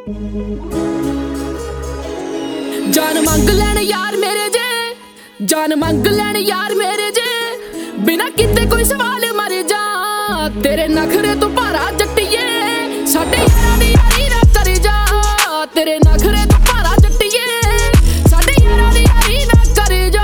जान मंग लैन यार मेरे जे, जान मंग लैन यार मेरे जे, बिना किते कोई सवाल मर जा। तेरे नखरे तू भारा जट्टिए, साडे यारां दी यारी ना कर जा। तेरे नखरे तू भारा जट्टिए, साडे यारां दी यारी ना कर जा।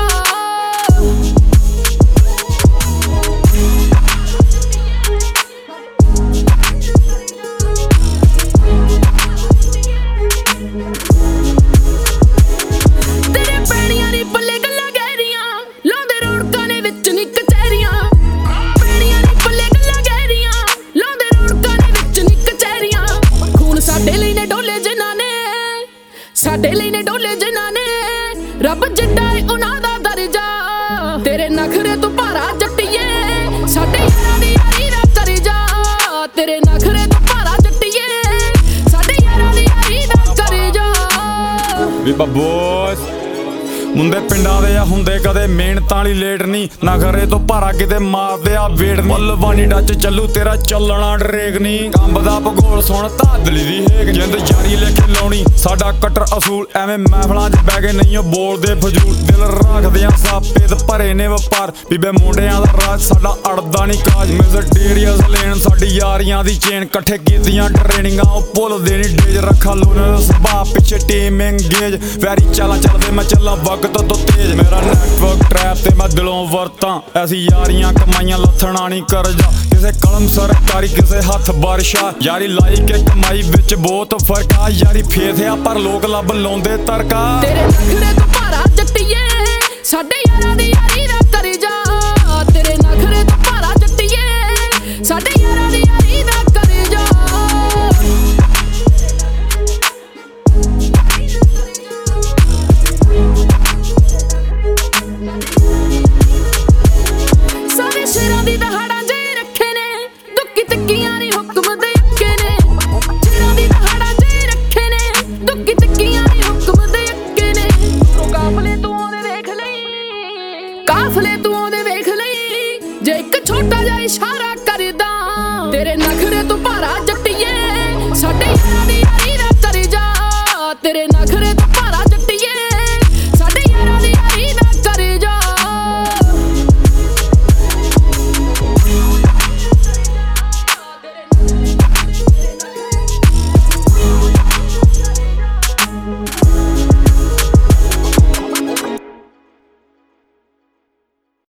साडे लई ने डोले जिन्हां ने, रब जिड्डा है उन्हां दा दर्जा। तेरे नखरे तू भारा जट्टिए, साडे यारां दी यारी ना कर जा। तेरे नखरे तू भारा जट्टिए, साडे यारां दी यारी ना कर जा। वी बब्बोस मुंडे पिंडां दे आ हुंदे कदे मेहनतां वाली लेट नहीं। नखरे तो भारा किते मारदे आ वेट नहीं। मुलवानी डच चलू तेरा चलना डरेक नहीं। कंब दा भगोल सुण धादली दी हेक, जिंद यारी लेके लाउणी साडा कट्टर असूल। एवें महफलां च बैह के नहीं बोलदे फजूल, दिल रखदे आ सापेद भरे ने वपार। बीबे मुंडियां दा राज साडा अड़दा नहीं काज। मिसटीरियस लेन साडी यारियां दी चेन, कट्ठे कीतियां ट्रेनिंगां ओह भुलदे नहीं डेज। रखा लोने दा सुभाऽ पिछे टीम एंगेज, वैरी चालां चलदे मैं चलां वक्त तो तेज। मेरा नेटवर्क ट्रैप ते मैं दिलों वरतां, ऐसी यारियां कमाइयां लथना नहीं करजा। किसे कलम सरकारी किसे हथ बारिशा, यारी लाई के कमाई विच बहुत फर्क आ। यारी फेथिया पर लोग लब लाउंदे तरका। तेरे नखरे तो भारा जट्टिए, साडे यारां दी यारी ना